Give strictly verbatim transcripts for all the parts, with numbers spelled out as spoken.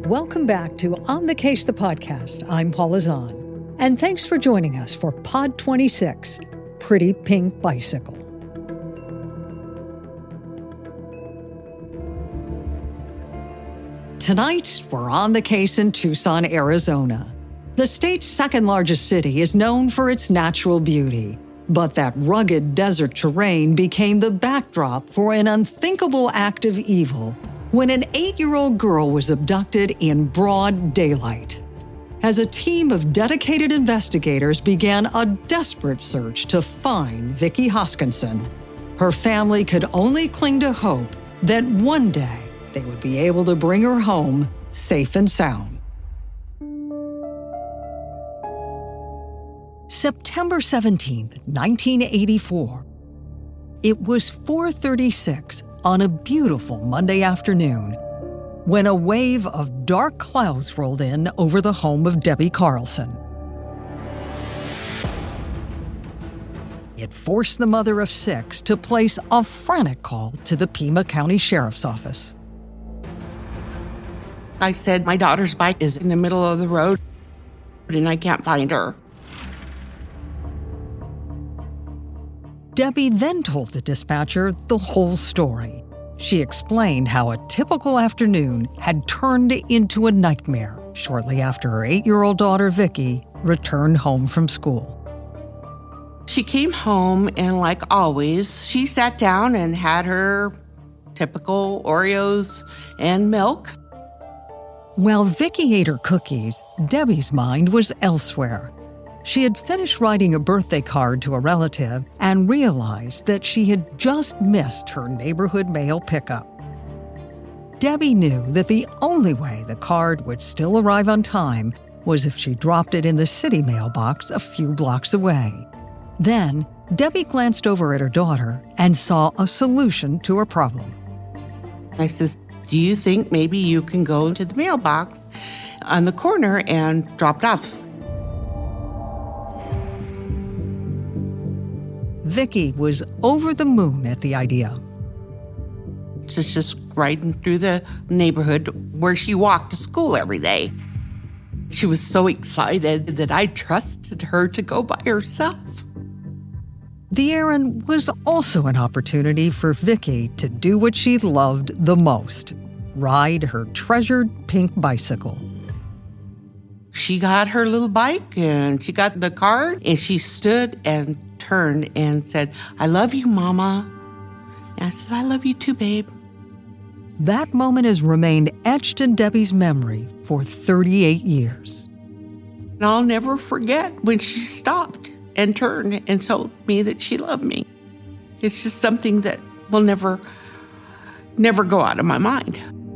Welcome back to On the Case, the podcast. I'm Paula Zahn. And thanks for joining us for Pod twenty-six, Pretty Pink Bicycle. Tonight, we're on the case in Tucson, Arizona. The state's second largest city is known for its natural beauty, but that rugged desert terrain became the backdrop for an unthinkable act of evil when an eight-year-old girl was abducted in broad daylight. As a team of dedicated investigators began a desperate search to find Vicky Hoskinson, her family could only cling to hope that one day they would be able to bring her home safe and sound. September seventeenth, nineteen eighty-four. It was four thirty-six on a beautiful Monday afternoon when a wave of dark clouds rolled in over the home of Debbie Carlson. It forced the mother of six to place a frantic call to the Pima County Sheriff's Office. I said, my daughter's bike is in the middle of the road and I can't find her. Debbie then told the dispatcher the whole story. She explained how a typical afternoon had turned into a nightmare shortly after her eight-year-old daughter, Vicky, returned home from school. She came home and, like always, she sat down and had her typical Oreos and milk. While Vicky ate her cookies, Debbie's mind was elsewhere. She had finished writing a birthday card to a relative and realized that she had just missed her neighborhood mail pickup. Debbie knew that the only way the card would still arrive on time was if she dropped it in the city mailbox a few blocks away. Then, Debbie glanced over at her daughter and saw a solution to her problem. I says, do you think maybe you can go to the mailbox on the corner and drop it off? Vicky was over the moon at the idea. She's just riding through the neighborhood where she walked to school every day. She was so excited that I trusted her to go by herself. The errand was also an opportunity for Vicky to do what she loved the most, ride her treasured pink bicycle. She got her little bike and she got the card and she stood and turned and said, I love you, Mama. And I said, I love you too, babe. That moment has remained etched in Debbie's memory for thirty-eight years. And I'll never forget when she stopped and turned and told me that she loved me. It's just something that will never, never go out of my mind.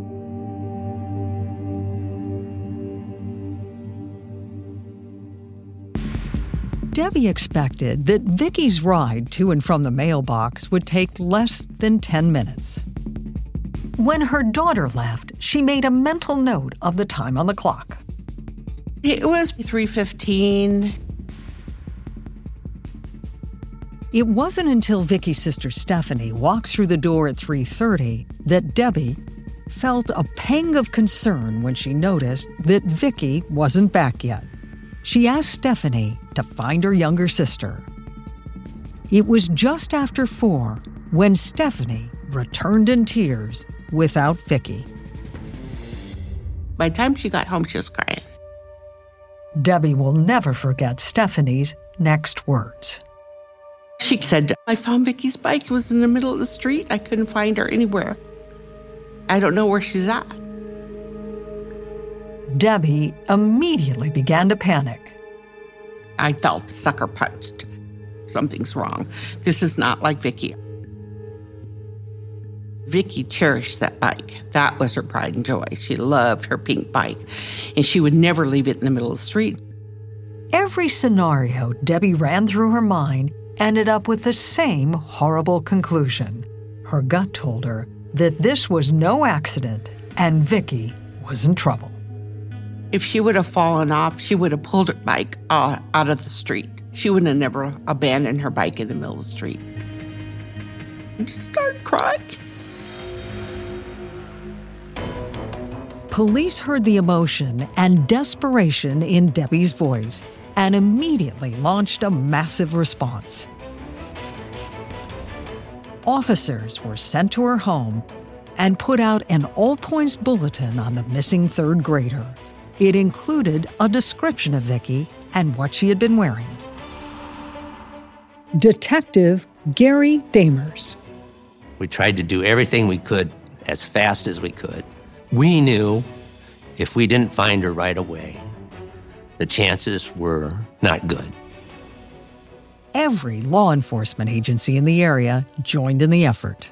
Debbie expected that Vicky's ride to and from the mailbox would take less than ten minutes. When her daughter left, she made a mental note of the time on the clock. It was three fifteen. It wasn't until Vicky's sister Stephanie walked through the door at three thirty that Debbie felt a pang of concern when she noticed that Vicky wasn't back yet. She asked Stephanie to find her younger sister. It was just after four when Stephanie returned in tears without Vicky. By the time she got home, she was crying. Debbie will never forget Stephanie's next words. She said, I found Vicky's bike. It was in the middle of the street. I couldn't find her anywhere. I don't know where she's at. Debbie immediately began to panic. I felt sucker punched. Something's wrong. This is not like Vicky. Vicky cherished that bike. That was her pride and joy. She loved her pink bike, and she would never leave it in the middle of the street. Every scenario Debbie ran through her mind ended up with the same horrible conclusion. Her gut told her that this was no accident and Vicky was in trouble. If she would have fallen off, she would have pulled her bike uh, out of the street. She would have never abandoned her bike in the middle of the street. I just started crying. Police heard the emotion and desperation in Debbie's voice and immediately launched a massive response. Officers were sent to her home and put out an all-points bulletin on the missing third grader. It included a description of Vicki and what she had been wearing. Detective Gary Damers. We tried to do everything we could as fast as we could. We knew if we didn't find her right away, the chances were not good. Every law enforcement agency in the area joined in the effort.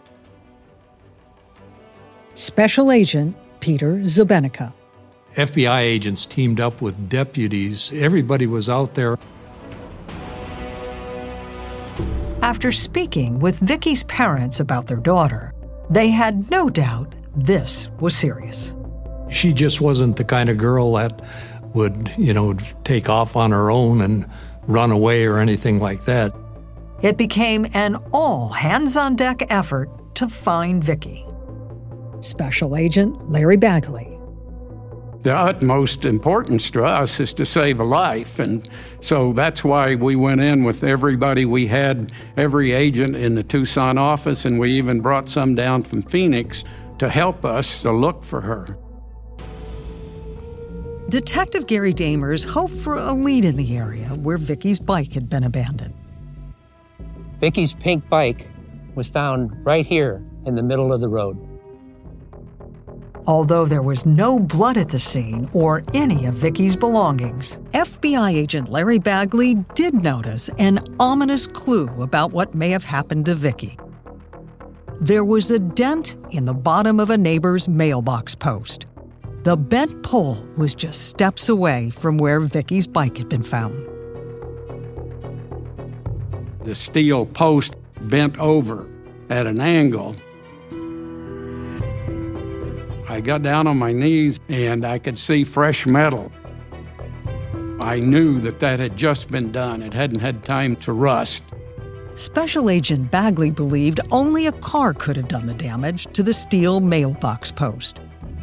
Special Agent Peter Zubenica. F B I agents teamed up with deputies. Everybody was out there. After speaking with Vicki's parents about their daughter, they had no doubt this was serious. She just wasn't the kind of girl that would, you know, take off on her own and run away or anything like that. It became an all-hands-on-deck effort to find Vicki. Special Agent Larry Bagley. The utmost importance to us is to save a life, and so that's why we went in with everybody. We had every agent in the Tucson office, and we even brought some down from Phoenix to help us to look for her. Detective Gary Damers hoped for a lead in the area where Vicki's bike had been abandoned. Vicki's pink bike was found right here in the middle of the road. Although there was no blood at the scene or any of Vicki's belongings, F B I agent Larry Bagley did notice an ominous clue about what may have happened to Vicki. There was a dent in the bottom of a neighbor's mailbox post. The bent pole was just steps away from where Vicki's bike had been found. The steel post bent over at an angle. I got down on my knees and I could see fresh metal. I knew that that had just been done. It hadn't had time to rust. Special Agent Bagley believed only a car could have done the damage to the steel mailbox post.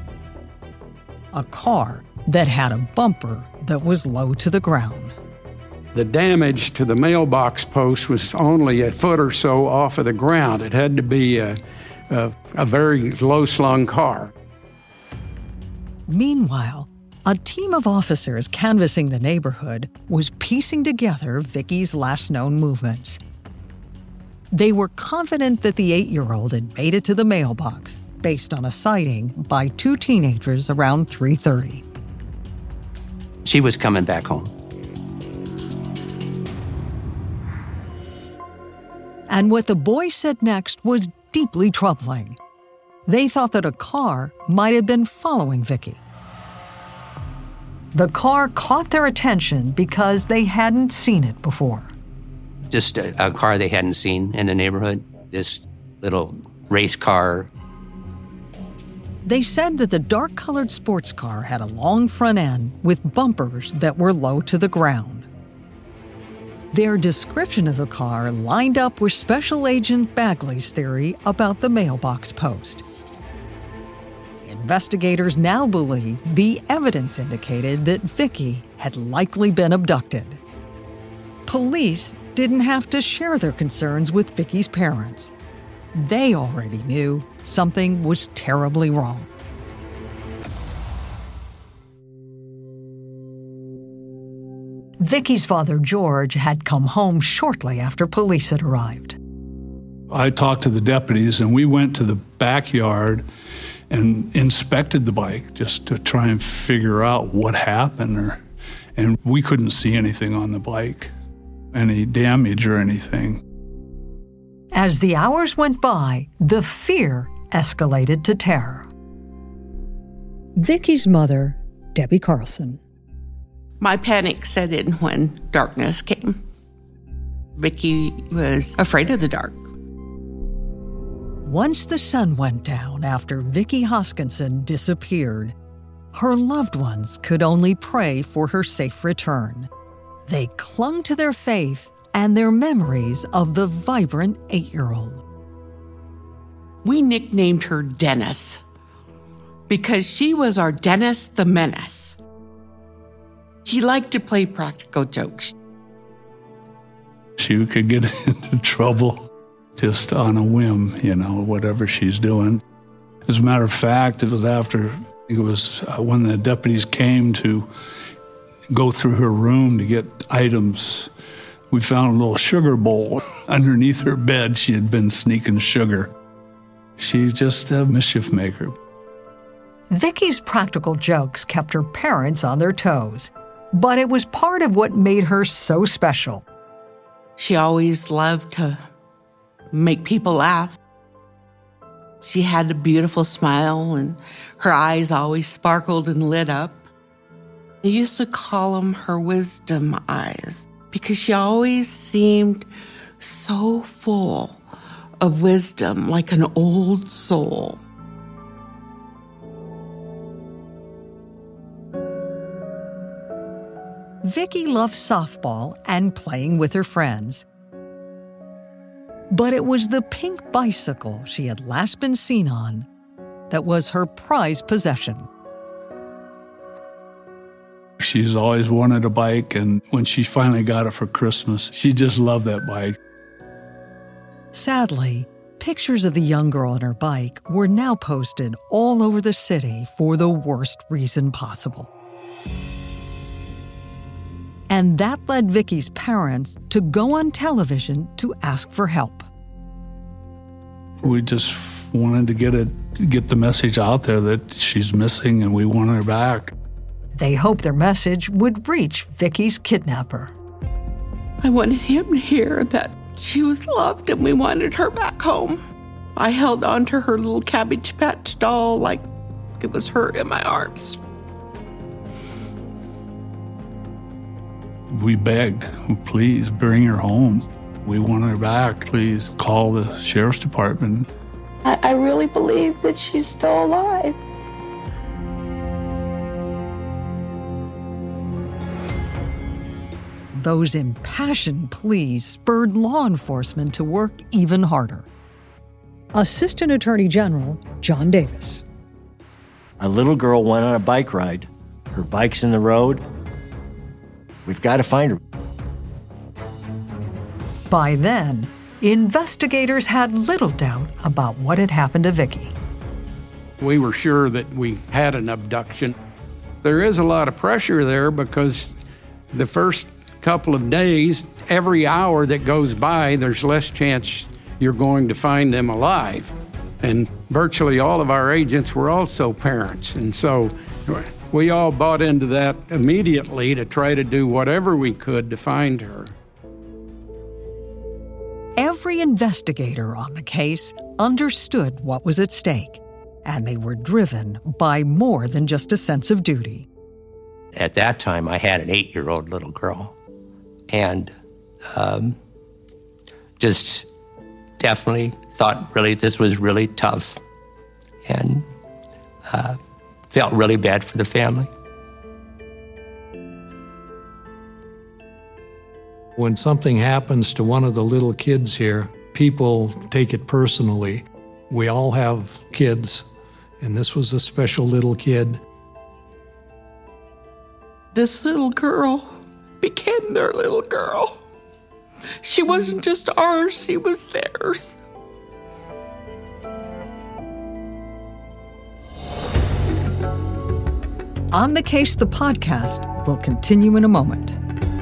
A car that had a bumper that was low to the ground. The damage to the mailbox post was only a foot or so off of the ground. It had to be a, a, a very low-slung car. Meanwhile, a team of officers canvassing the neighborhood was piecing together Vicki's last known movements. They were confident that the eight-year-old had made it to the mailbox based on a sighting by two teenagers around three thirty. She was coming back home. And what the boys said next was deeply troubling. They thought that a car might have been following Vicki. The car caught their attention because they hadn't seen it before. Just a, a car they hadn't seen in the neighborhood, this little race car. They said that the dark-colored sports car had a long front end with bumpers that were low to the ground. Their description of the car lined up with Special Agent Bagley's theory about the mailbox post. Investigators now believe the evidence indicated that Vicki had likely been abducted. Police didn't have to share their concerns with Vicki's parents. They already knew something was terribly wrong. Vicki's father, George, had come home shortly after police had arrived. I talked to the deputies, and we went to the backyard and inspected the bike just to try and figure out what happened. Or, and we couldn't see anything on the bike, any damage or anything. As the hours went by, the fear escalated to terror. Vicki's mother, Debbie Carlson. My panic set in when darkness came. Vicki was afraid of the dark. Once the sun went down after Vicki Hoskinson disappeared, her loved ones could only pray for her safe return. They clung to their faith and their memories of the vibrant eight-year-old. We nicknamed her Dennis because she was our Dennis the Menace. She liked to play practical jokes. She could get into trouble just on a whim, you know, whatever she's doing. As a matter of fact, it was after, it was uh, when the deputies came to go through her room to get items. We found a little sugar bowl underneath her bed. She had been sneaking sugar. She's just a mischief maker. Vicky's practical jokes kept her parents on their toes, but it was part of what made her so special. She always loved to make people laugh. She had a beautiful smile, and her eyes always sparkled and lit up. I used to call them her wisdom eyes because she always seemed so full of wisdom, like an old soul. Vicky loved softball and playing with her friends. But it was the pink bicycle she had last been seen on that was her prized possession. She's always wanted a bike, and when she finally got it for Christmas, she just loved that bike. Sadly, pictures of the young girl on her bike were now posted all over the city for the worst reason possible. And that led Vicky's parents to go on television to ask for help. We just wanted to get it, get the message out there that she's missing and we want her back. They hoped their message would reach Vicky's kidnapper. I wanted him to hear that she was loved and we wanted her back home. I held on to her little Cabbage Patch doll like it was her in my arms. We begged, please bring her home. We want her back. Please call the sheriff's department. I, I really believe that she's still alive. Those impassioned pleas spurred law enforcement to work even harder. Assistant Attorney General John Davis. A little girl went on a bike ride. Her bike's in the road. We've got to find her. By then, investigators had little doubt about what had happened to Vicky. We were sure that we had an abduction. There is a lot of pressure there because the first couple of days, every hour that goes by, there's less chance you're going to find them alive. And virtually all of our agents were also parents. And so we all bought into that immediately to try to do whatever we could to find her. Every investigator on the case understood what was at stake, and they were driven by more than just a sense of duty. At that time, I had an eight-year-old little girl, and um, just definitely thought really this was really tough, and uh, felt really bad for the family. When something happens to one of the little kids here, people take it personally. We all have kids, and this was a special little kid. This little girl became their little girl. She wasn't just ours, she was theirs. On the Case, the podcast will continue in a moment.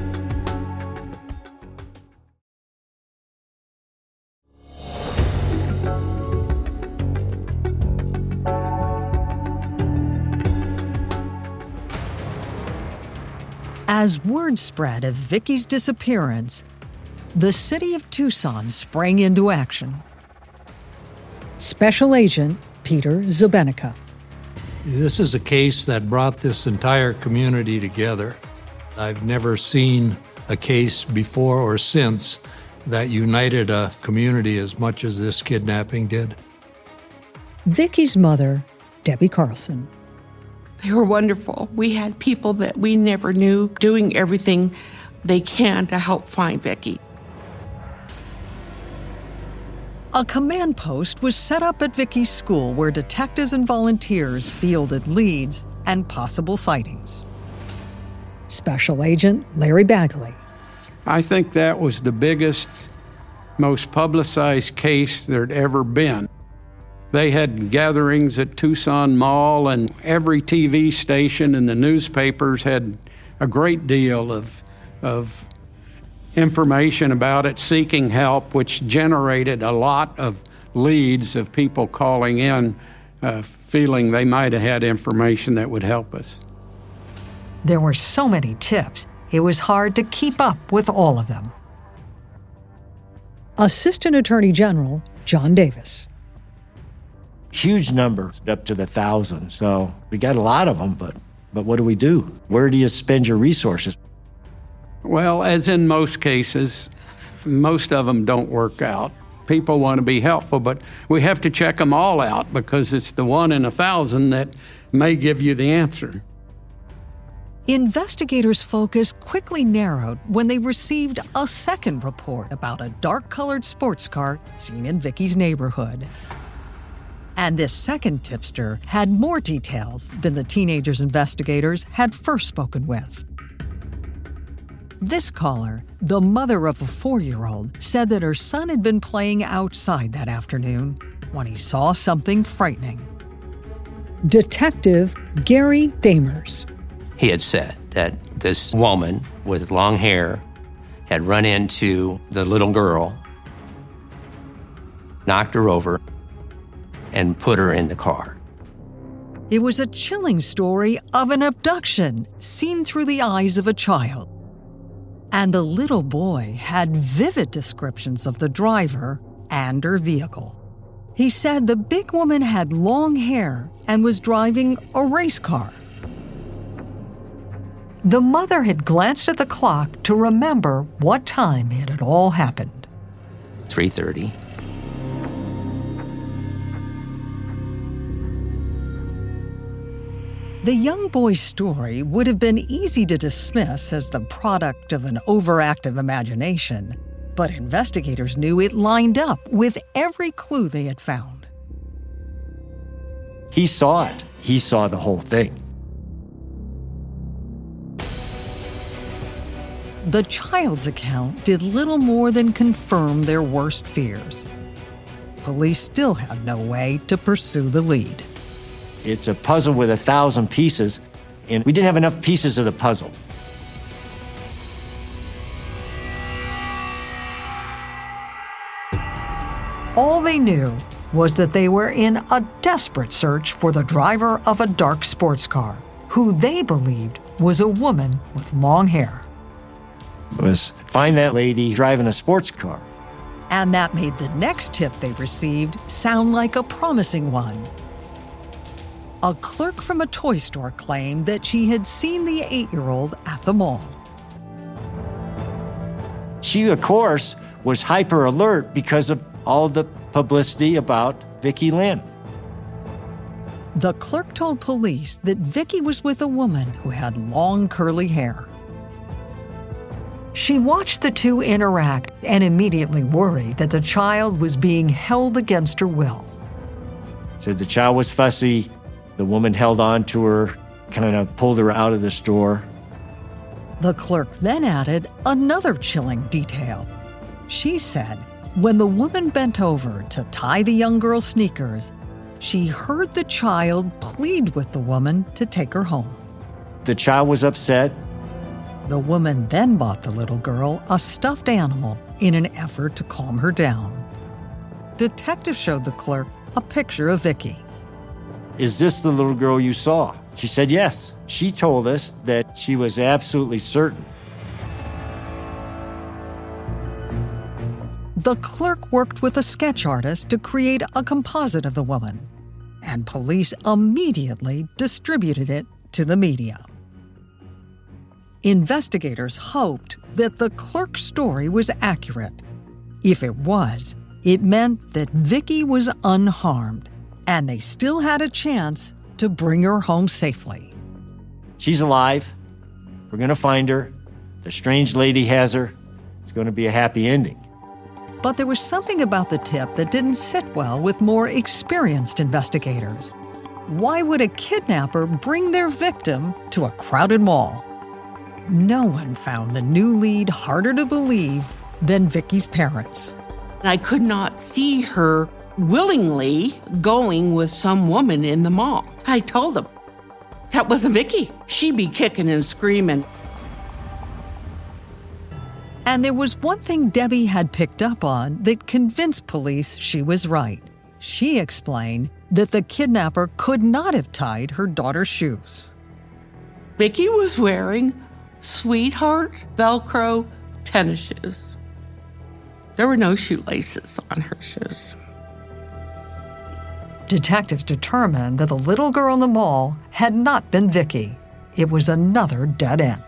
As word spread of Vicky's disappearance, the city of Tucson sprang into action. Special Agent Peter Zabenica. This is a case that brought this entire community together. I've never seen a case before or since that united a community as much as this kidnapping did. Vicky's mother, Debbie Carlson. They were wonderful. We had people that we never knew doing everything they can to help find Vicky. A command post was set up at Vicky's school where detectives and volunteers fielded leads and possible sightings. Special Agent Larry Bagley. I think that was the biggest, most publicized case there'd ever been. They had gatherings at Tucson Mall, and every T V station and the newspapers had a great deal of, of information about it, seeking help, which generated a lot of leads of people calling in, uh, feeling they might have had information that would help us. There were so many tips, it was hard to keep up with all of them. Assistant Attorney General John Davis. Huge numbers, up to the thousand. So we got a lot of them, but, but what do we do? Where do you spend your resources? Well, as in most cases, most of them don't work out. People want to be helpful, but we have to check them all out because it's the one in a thousand that may give you the answer. Investigators' focus quickly narrowed when they received a second report about a dark-colored sports car seen in Vicky's neighborhood. And this second tipster had more details than the teenagers investigators had first spoken with. This caller, the mother of a four-year-old, said that her son had been playing outside that afternoon when he saw something frightening. Detective Gary Damers. He had said that this woman with long hair had run into the little girl, knocked her over, and put her in the car. It was a chilling story of an abduction seen through the eyes of a child. And the little boy had vivid descriptions of the driver and her vehicle. He said the big woman had long hair and was driving a race car. The mother had glanced at the clock to remember what time it had all happened. three thirty. The young boy's story would have been easy to dismiss as the product of an overactive imagination, but investigators knew it lined up with every clue they had found. He saw it. He saw the whole thing. The child's account did little more than confirm their worst fears. Police still had no way to pursue the lead. It's a puzzle with a thousand pieces, and we didn't have enough pieces of the puzzle. All they knew was that they were in a desperate search for the driver of a dark sports car, who they believed was a woman with long hair. It was find that lady driving a sports car. And that made the next tip they received sound like a promising one. A clerk from a toy store claimed that she had seen the eight-year-old at the mall. She, of course, was hyper alert because of all the publicity about Vicki Lynn. The clerk told police that Vicki was with a woman who had long curly hair. She watched the two interact and immediately worried that the child was being held against her will. Said the child was fussy. The woman held on to her, kind of pulled her out of the store. The clerk then added another chilling detail. She said when the woman bent over to tie the young girl's sneakers, she heard the child plead with the woman to take her home. The child was upset. The woman then bought the little girl a stuffed animal in an effort to calm her down. Detectives showed the clerk a picture of Vicki. Is this the little girl you saw? She said yes. She told us that she was absolutely certain. The clerk worked with a sketch artist to create a composite of the woman, and police immediately distributed it to the media. Investigators hoped that the clerk's story was accurate. If it was, it meant that Vicki was unharmed, and they still had a chance to bring her home safely. She's alive. We're going to find her. The strange lady has her. It's going to be a happy ending. But there was something about the tip that didn't sit well with more experienced investigators. Why would a kidnapper bring their victim to a crowded mall? No one found the new lead harder to believe than Vicky's parents. I could not see her willingly going with some woman in the mall. I told them, that wasn't Vicky. She'd be kicking and screaming. And there was one thing Debbie had picked up on that convinced police she was right. She explained that the kidnapper could not have tied her daughter's shoes. Vicky was wearing sweetheart Velcro tennis shoes. There were no shoelaces on her shoes. Detectives determined that the little girl in the mall had not been Vicky. It was another dead end.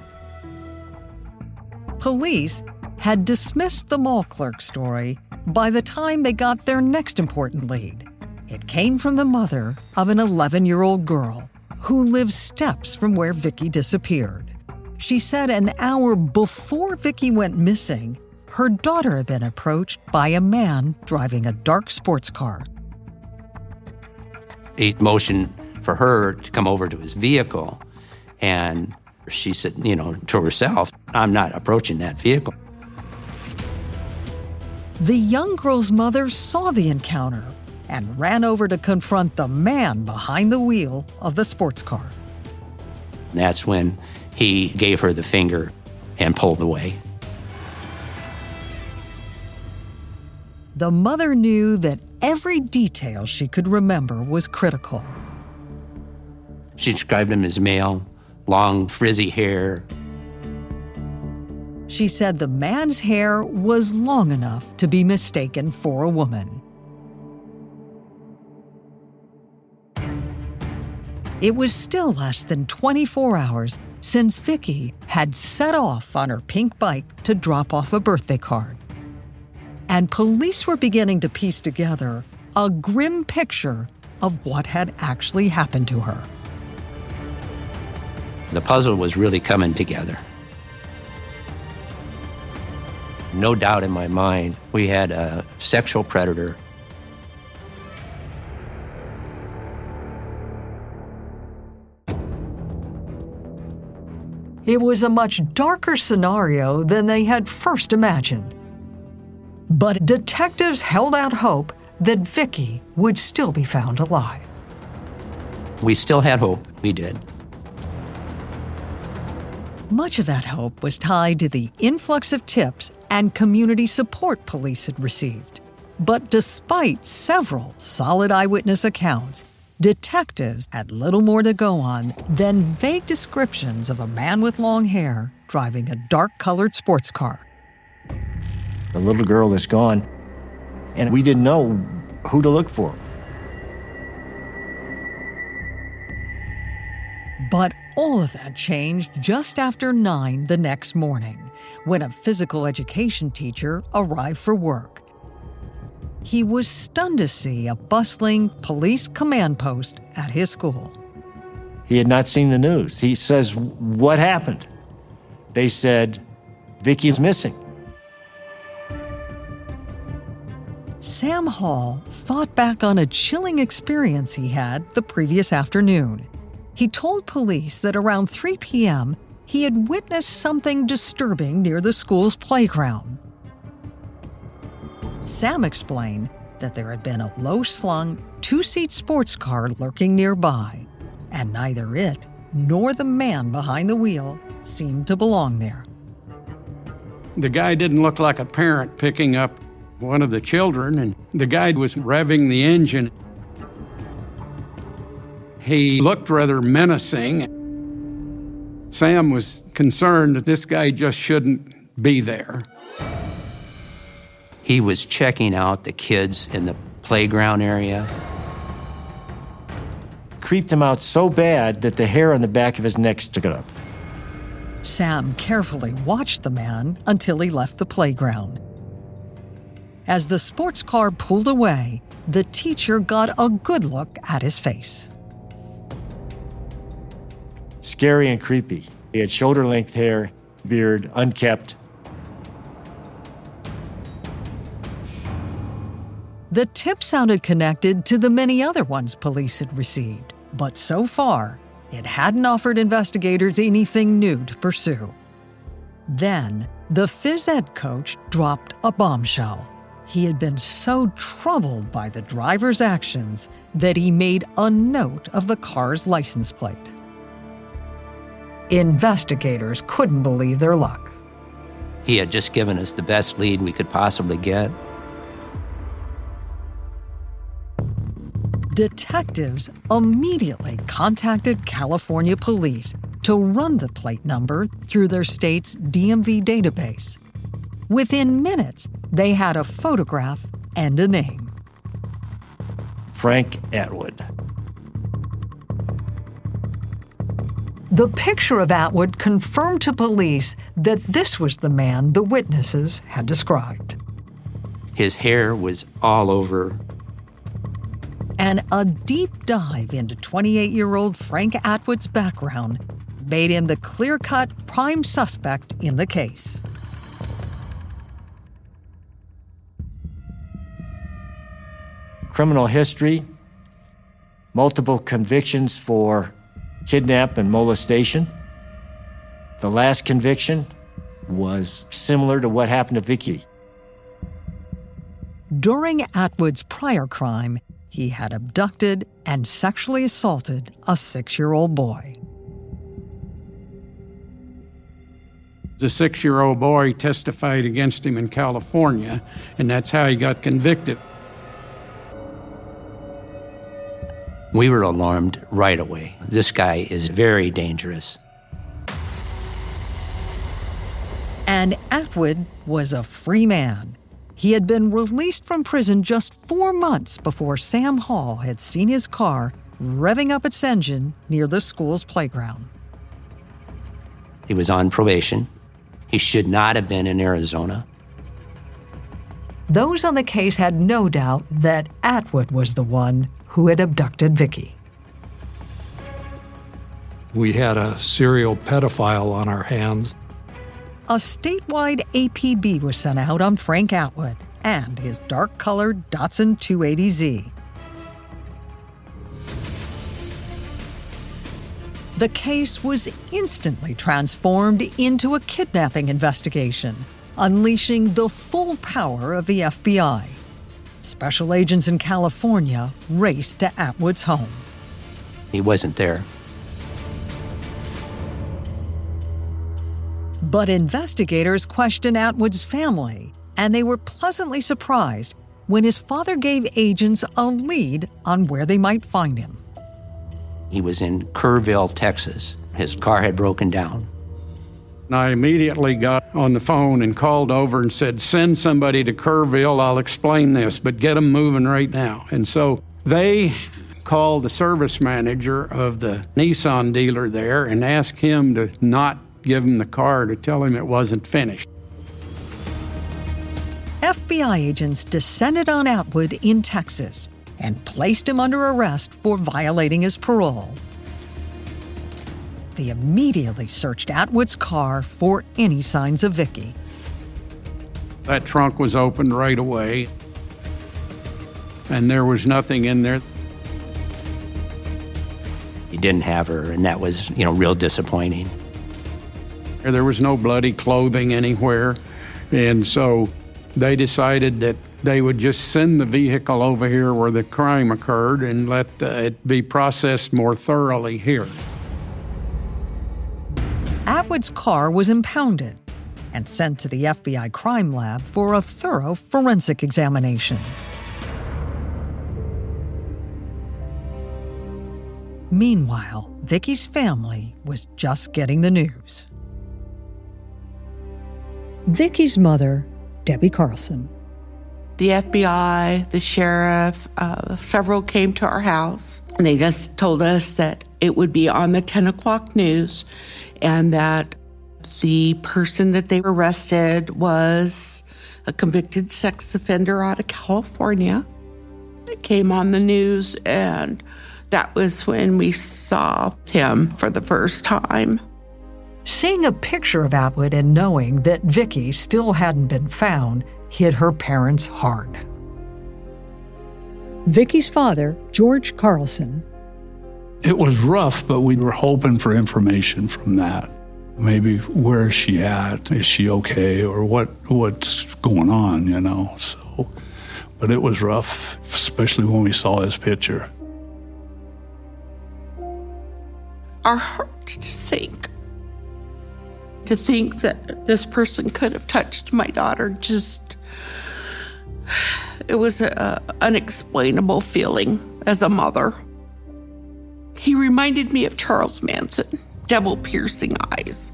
Police had dismissed the mall clerk story by the time they got their next important lead. It came from the mother of an eleven-year-old girl who lived steps from where Vicky disappeared. She said an hour before Vicky went missing, her daughter had been approached by a man driving a dark sports car. He motioned for her to come over to his vehicle, and she said, you know, to herself, I'm not approaching that vehicle. The young girl's mother saw the encounter and ran over to confront the man behind the wheel of the sports car. And that's when he gave her the finger and pulled away. The mother knew that every detail she could remember was critical. She described him as male, long, frizzy hair. She said the man's hair was long enough to be mistaken for a woman. It was still less than twenty-four hours since Vicky had set off on her pink bike to drop off a birthday card. And police were beginning to piece together a grim picture of what had actually happened to her. The puzzle was really coming together. No doubt in my mind, we had a sexual predator. It was a much darker scenario than they had first imagined. But detectives held out hope that Vicky would still be found alive. We still had hope. We did. Much of that hope was tied to the influx of tips and community support police had received. But despite several solid eyewitness accounts, detectives had little more to go on than vague descriptions of a man with long hair driving a dark-colored sports car. The little girl is gone, and we didn't know who to look for. But all of that changed just after nine the next morning, when a physical education teacher arrived for work. He was stunned to see a bustling police command post at his school. He had not seen the news. He says, "What happened?" They said, "Vicky's missing." Sam Hall thought back on a chilling experience he had the previous afternoon. He told police that around three p.m., he had witnessed something disturbing near the school's playground. Sam explained that there had been a low-slung, two-seat sports car lurking nearby, and neither it nor the man behind the wheel seemed to belong there. The guy didn't look like a parent picking up one of the children, and the guy was revving the engine. He looked rather menacing. Sam was concerned that this guy just shouldn't be there. He was checking out the kids in the playground area. Creeped him out so bad that the hair on the back of his neck stood up. Sam carefully watched the man until he left the playground. As the sports car pulled away, the teacher got a good look at his face. Scary and creepy. He had shoulder-length hair, beard, unkempt. The tip sounded connected to the many other ones police had received, but so far, it hadn't offered investigators anything new to pursue. Then, the phys ed coach dropped a bombshell. He had been so troubled by the driver's actions that he made a note of the car's license plate. Investigators couldn't believe their luck. He had just given us the best lead we could possibly get. Detectives immediately contacted California police to run the plate number through their state's D M V database. Within minutes, they had a photograph and a name. Frank Atwood. The picture of Atwood confirmed to police that this was the man the witnesses had described. His hair was all over. And a deep dive into twenty-eight-year-old Frank Atwood's background made him the clear-cut prime suspect in the case. Criminal history, multiple convictions for kidnap and molestation. The last conviction was similar to what happened to Vicky. During Atwood's prior crime, he had abducted and sexually assaulted a six-year-old boy. The six-year-old boy testified against him in California, and that's how he got convicted. We were alarmed right away. This guy is very dangerous. And Atwood was a free man. He had been released from prison just four months before Sam Hall had seen his car revving up its engine near the school's playground. He was on probation. He should not have been in Arizona. Those on the case had no doubt that Atwood was the one who had abducted Vicky. We had a serial pedophile on our hands. A statewide A P B was sent out on Frank Atwood and his dark-colored Datsun two eighty Z. The case was instantly transformed into a kidnapping investigation, unleashing the full power of the F B I. Special agents in California raced to Atwood's home. He wasn't there. But investigators questioned Atwood's family, and they were pleasantly surprised when his father gave agents a lead on where they might find him. He was in Kerrville, Texas. His car had broken down. And I immediately got on the phone and called over and said, send somebody to Kerrville, I'll explain this, but get them moving right now. And so they called the service manager of the Nissan dealer there and asked him to not give him the car, to tell him it wasn't finished. F B I agents descended on Atwood in Texas and placed him under arrest for violating his parole. They immediately searched Atwood's car for any signs of Vicky. That trunk was opened right away, and there was nothing in there. He didn't have her, and that was, you know, real disappointing. There was no bloody clothing anywhere, and so they decided that they would just send the vehicle over here where the crime occurred and let uh, it be processed more thoroughly here. Atwood's car was impounded and sent to the F B I crime lab for a thorough forensic examination. Meanwhile, Vicky's family was just getting the news. Vicky's mother, Debbie Carlson. The F B I, the sheriff, uh, several came to our house, and they just told us that it would be on the ten o'clock news and that the person that they arrested was a convicted sex offender out of California. It came on the news, and that was when we saw him for the first time. Seeing a picture of Atwood and knowing that Vicky still hadn't been found hit her parents hard. Vicky's father, George Carlson. It was rough, but we were hoping for information from that. Maybe where is she at? Is she okay? Or what what's going on, you know? So, but it was rough, especially when we saw his picture. Our hearts sink. To think that this person could have touched my daughter, just, it was an unexplainable feeling as a mother. He reminded me of Charles Manson, devil-piercing eyes.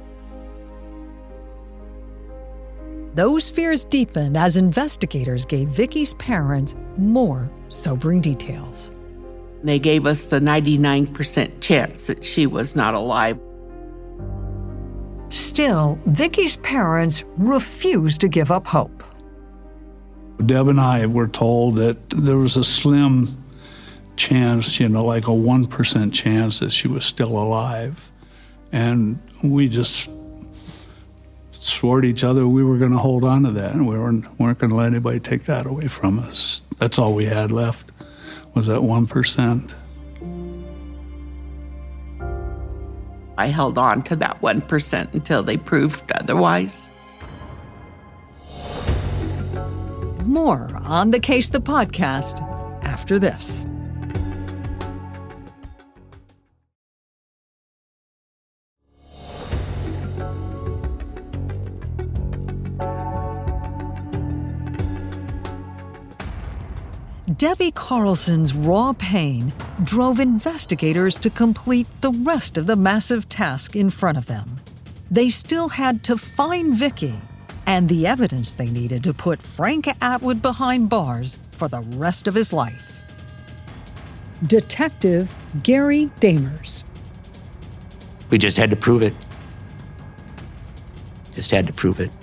Those fears deepened as investigators gave Vicky's parents more sobering details. They gave us the ninety-nine percent chance that she was not alive. Still, Vicky's parents refused to give up hope. Deb and I were told that there was a slim chance, you know, like a one percent chance that she was still alive. And we just swore to each other we were going to hold on to that, and we weren't, weren't going to let anybody take that away from us. That's all we had left, was that one percent. I held on to that one percent until they proved otherwise. More on The Case, the podcast, after this. Debbie Carlson's raw pain drove investigators to complete the rest of the massive task in front of them. They still had to find Vicky and the evidence they needed to put Frank Atwood behind bars for the rest of his life. Detective Gary Damers. We just had to prove it. Just had to prove it.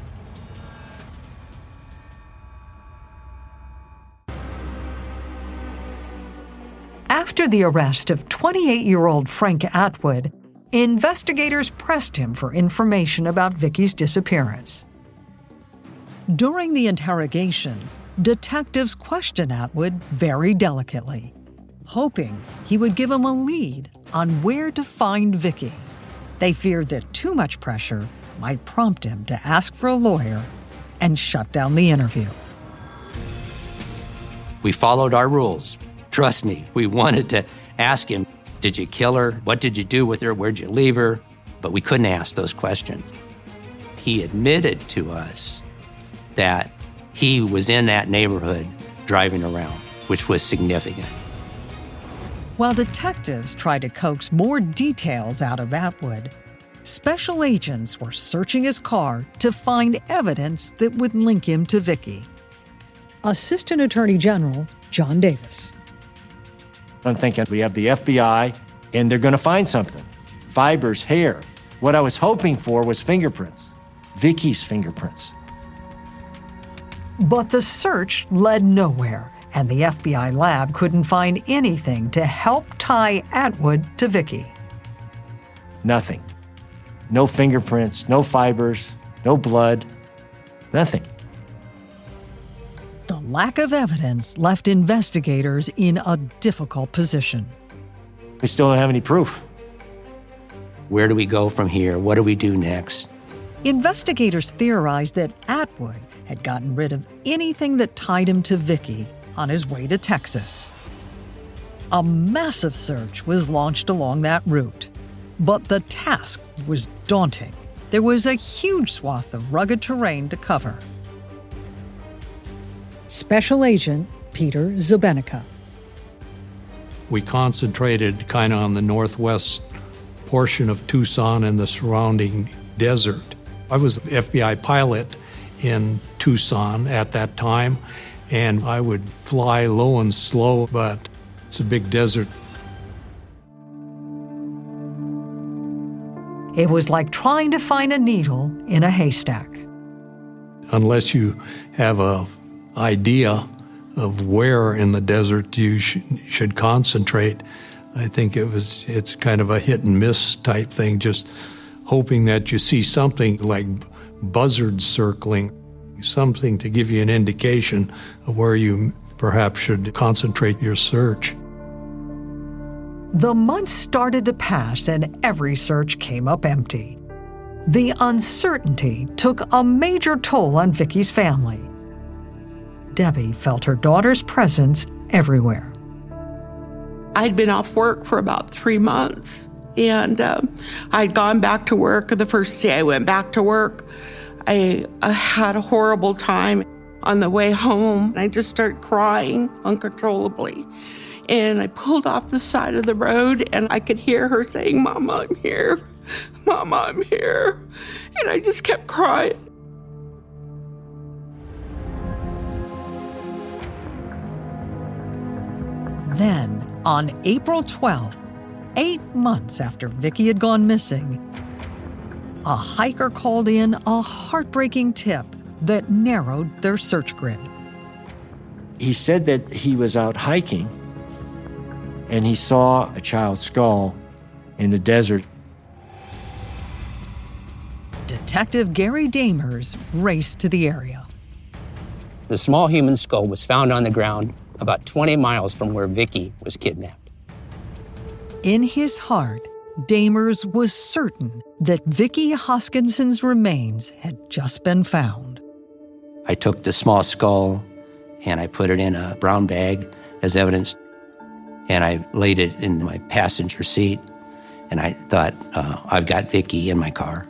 After the arrest of twenty-eight-year-old Frank Atwood, investigators pressed him for information about Vicky's disappearance. During the interrogation, detectives questioned Atwood very delicately, hoping he would give them a lead on where to find Vicky. They feared that too much pressure might prompt him to ask for a lawyer and shut down the interview. We followed our rules. Trust me, we wanted to ask him, did you kill her? What did you do with her? Where'd you leave her? But we couldn't ask those questions. He admitted to us that he was in that neighborhood driving around, which was significant. While detectives tried to coax more details out of Atwood, special agents were searching his car to find evidence that would link him to Vicky. Assistant Attorney General John Davis. I'm thinking we have the F B I, and they're going to find something. Fibers, hair. What I was hoping for was fingerprints. Vicky's fingerprints. But the search led nowhere, and the F B I lab couldn't find anything to help tie Atwood to Vicky. Nothing. No fingerprints, no fibers, no blood, nothing. The lack of evidence left investigators in a difficult position. We still don't have any proof. Where do we go from here? What do we do next? Investigators theorized that Atwood had gotten rid of anything that tied him to Vicky on his way to Texas. A massive search was launched along that route, but the task was daunting. There was a huge swath of rugged terrain to cover. Special Agent Peter Zubenica. We concentrated kind of on the northwest portion of Tucson and the surrounding desert. I was the F B I pilot in Tucson at that time, and I would fly low and slow, but it's a big desert. It was like trying to find a needle in a haystack. Unless you have a idea of where in the desert you sh- should concentrate, I think it was it's kind of a hit and miss type thing, just hoping that you see something like buzzards circling, something to give you an indication of where you perhaps should concentrate your search. The months started to pass and every search came up empty. The uncertainty took a major toll on Vicki's family. Debbie felt her daughter's presence everywhere. I'd been off work for about three months, and uh, I'd gone back to work. The first day I went back to work, I, I had a horrible time. On the way home, I just started crying uncontrollably. And I pulled off the side of the road, and I could hear her saying, "Mama, I'm here. Mama, I'm here." And I just kept crying. Then, on April twelfth, eight months after Vicki had gone missing, a hiker called in a heartbreaking tip that narrowed their search grid. He said that he was out hiking and he saw a child's skull in the desert. Detective Gary Damers raced to the area. The small human skull was found on the ground about twenty miles from where Vicki was kidnapped. In his heart, Damers was certain that Vicki Hoskinson's remains had just been found. I took the small skull and I put it in a brown bag as evidence, and I laid it in my passenger seat, and I thought, uh, I've got Vicki in my car.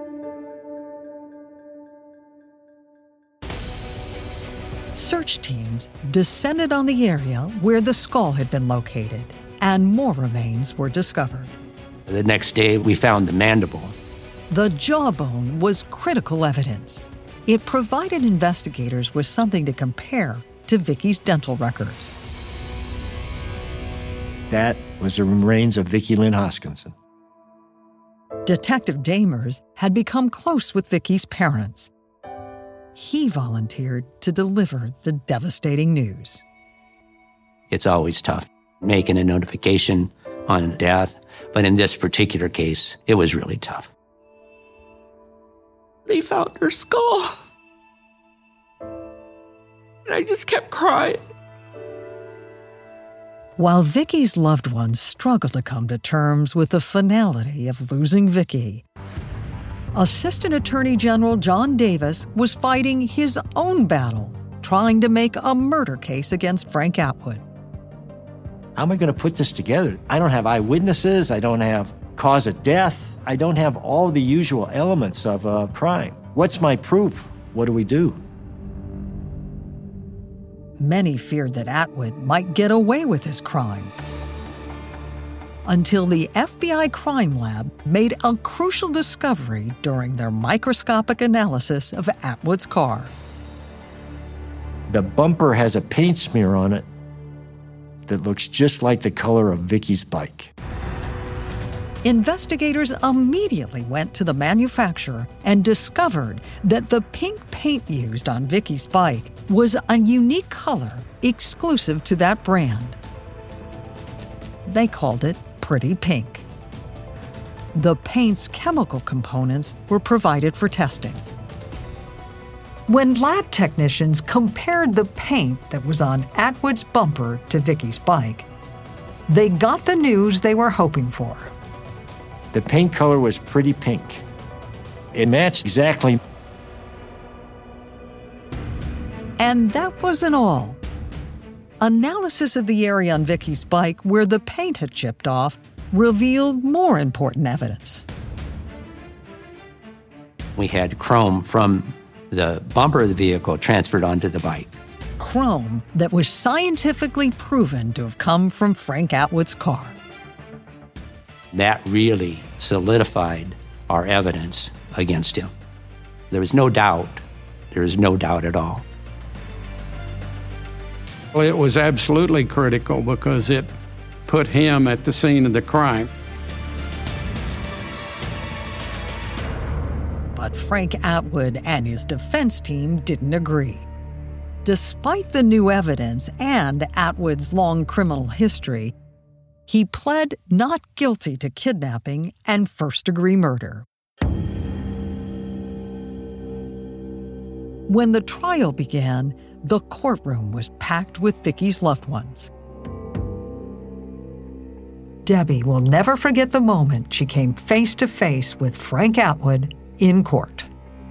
Search teams descended on the area where the skull had been located, and more remains were discovered. The next day, we found the mandible. The jawbone was critical evidence. It provided investigators with something to compare to Vicki's dental records. That was the remains of Vicki Lynn Hoskinson. Detective Damers had become close with Vicki's parents. He volunteered to deliver the devastating news. It's always tough making a notification on death, but in this particular case, it was really tough. They found her skull. And I just kept crying. While Vicki's loved ones struggled to come to terms with the finality of losing Vicki, Assistant Attorney General John Davis was fighting his own battle, trying to make a murder case against Frank Atwood. How am I going to put this together? I don't have eyewitnesses. I don't have cause of death. I don't have all the usual elements of a crime. What's my proof? What do we do? Many feared that Atwood might get away with his crime. Until the F B I crime lab made a crucial discovery during their microscopic analysis of Atwood's car. The bumper has a paint smear on it that looks just like the color of Vicki's bike. Investigators immediately went to the manufacturer and discovered that the pink paint used on Vicki's bike was a unique color exclusive to that brand. They called it Pretty Pink. The paint's chemical components were provided for testing. When lab technicians compared the paint that was on Atwood's bumper to Vicki's bike, they got the news they were hoping for. The paint color was pretty pink. It matched exactly. And that wasn't all. Analysis of the area on Vicki's bike where the paint had chipped off revealed more important evidence. We had chrome from the bumper of the vehicle transferred onto the bike. Chrome that was scientifically proven to have come from Frank Atwood's car. That really solidified our evidence against him. There was no doubt. There was no doubt at all. Well, it was absolutely critical because it put him at the scene of the crime. But Frank Atwood and his defense team didn't agree. Despite the new evidence and Atwood's long criminal history, he pled not guilty to kidnapping and first-degree murder. When the trial began, the courtroom was packed with Vicki's loved ones. Debbie will never forget the moment she came face to face with Frank Atwood in court.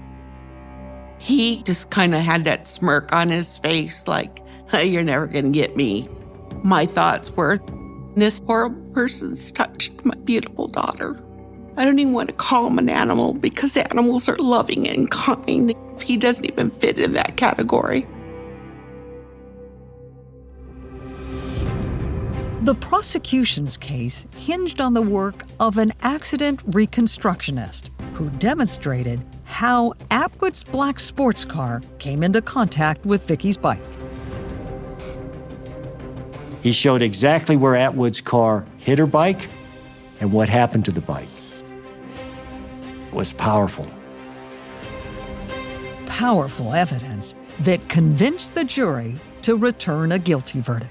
He just kind of had that smirk on his face like, hey, you're never going to get me. My thoughts were, this horrible person's touched my beautiful daughter. I don't even want to call him an animal because animals are loving and kind. He doesn't even fit in that category. The prosecution's case hinged on the work of an accident reconstructionist who demonstrated how Atwood's black sports car came into contact with Vicki's bike. He showed exactly where Atwood's car hit her bike and what happened to the bike. It was powerful. Powerful evidence that convinced the jury to return a guilty verdict.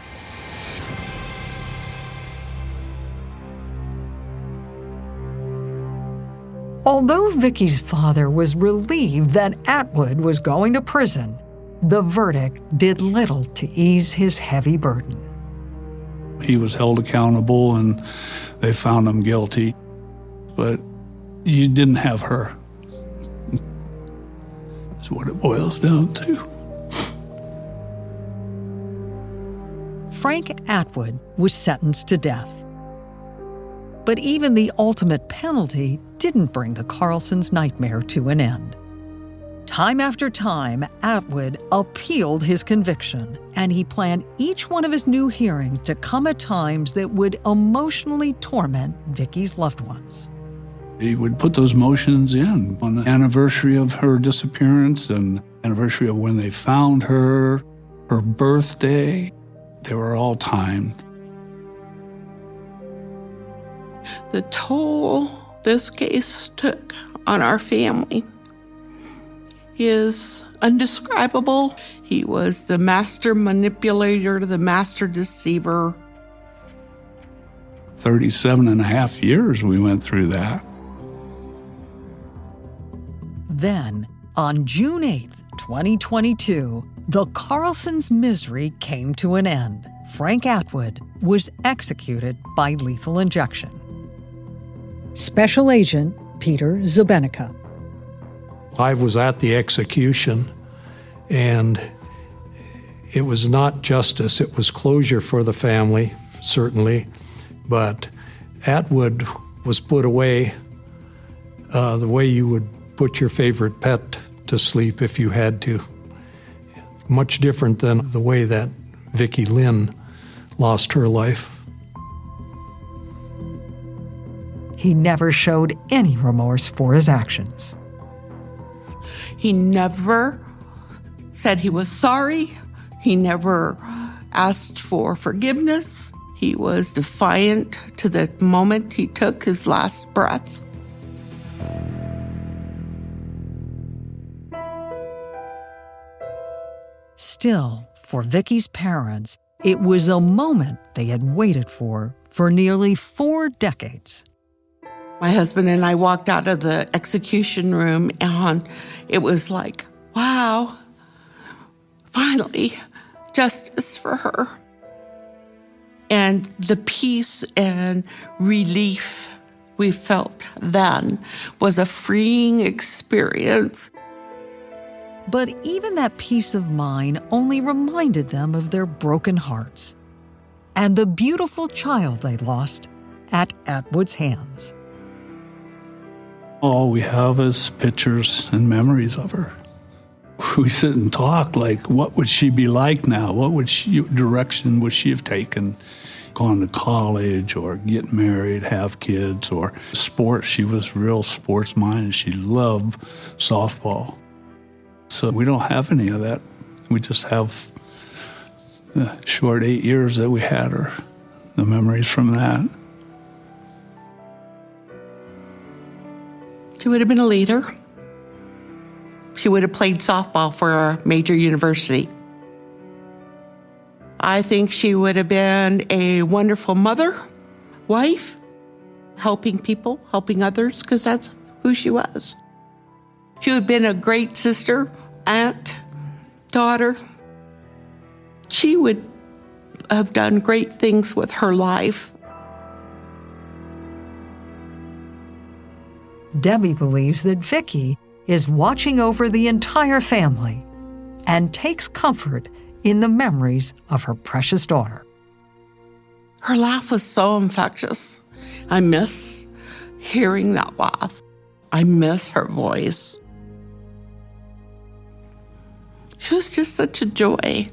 Although Vicki's father was relieved that Atwood was going to prison, the verdict did little to ease his heavy burden. He was held accountable and they found him guilty, but you didn't have her. That's what it boils down to. Frank Atwood was sentenced to death. But even the ultimate penalty didn't bring the Carlsons' nightmare to an end. Time after time, Atwood appealed his conviction, and he planned each one of his new hearings to come at times that would emotionally torment Vicki's loved ones. He would put those motions in on the anniversary of her disappearance and anniversary of when they found her, her birthday. They were all timed. The toll this case took on our family is undescribable. He was the master manipulator, the master deceiver. thirty-seven and a half years we went through that. Then, on June eighth, twenty twenty-two, the Carlsons' misery came to an end. Frank Atwood was executed by lethal injection. Special Agent Peter Zubenica. I was at the execution, and it was not justice. It was closure for the family, certainly, but Atwood was put away uh, the way you would put your favorite pet to sleep if you had to. Much different than the way that Vicki Lynn lost her life. He never showed any remorse for his actions. He never said he was sorry. He never asked for forgiveness. He was defiant to the moment he took his last breath. Still, for Vicki's parents, it was a moment they had waited for for nearly four decades. My husband and I walked out of the execution room, and it was like, wow, finally, justice for her. And the peace and relief we felt then was a freeing experience. But even that peace of mind only reminded them of their broken hearts and the beautiful child they lost at Atwood's hands. All we have is pictures and memories of her. We sit and talk like, what would she be like now? What would she, direction would she have taken? Gone to college or get married, have kids, or sports. She was real sports-minded. She loved softball. So we don't have any of that. We just have the short eight years that we had her, the memories from that. She would have been a leader. She would have played softball for a major university. I think she would have been a wonderful mother, wife, helping people, helping others, because that's who she was. She would have been a great sister, aunt, daughter. She would have done great things with her life. Debbie believes that Vicki is watching over the entire family and takes comfort in the memories of her precious daughter. Her laugh was so infectious. I miss hearing that laugh. I miss her voice. She was just such a joy.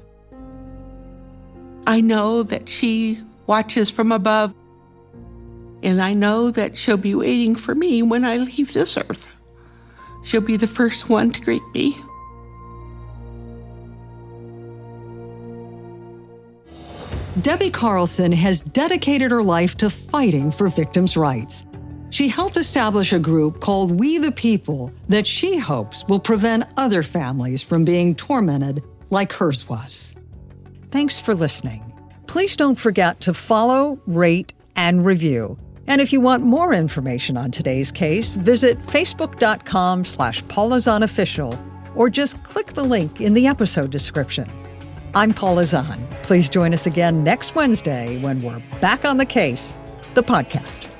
I know that she watches from above, and I know that she'll be waiting for me when I leave this earth. She'll be the first one to greet me. Debbie Carlson has dedicated her life to fighting for victims' rights. She helped establish a group called We the People that she hopes will prevent other families from being tormented like hers was. Thanks for listening. Please don't forget to follow, rate, and review. And if you want more information on today's case, visit facebook.com slash Paula Zahn Official or just click the link in the episode description. I'm Paula Zahn. Please join us again next Wednesday when we're back on the case, the podcast.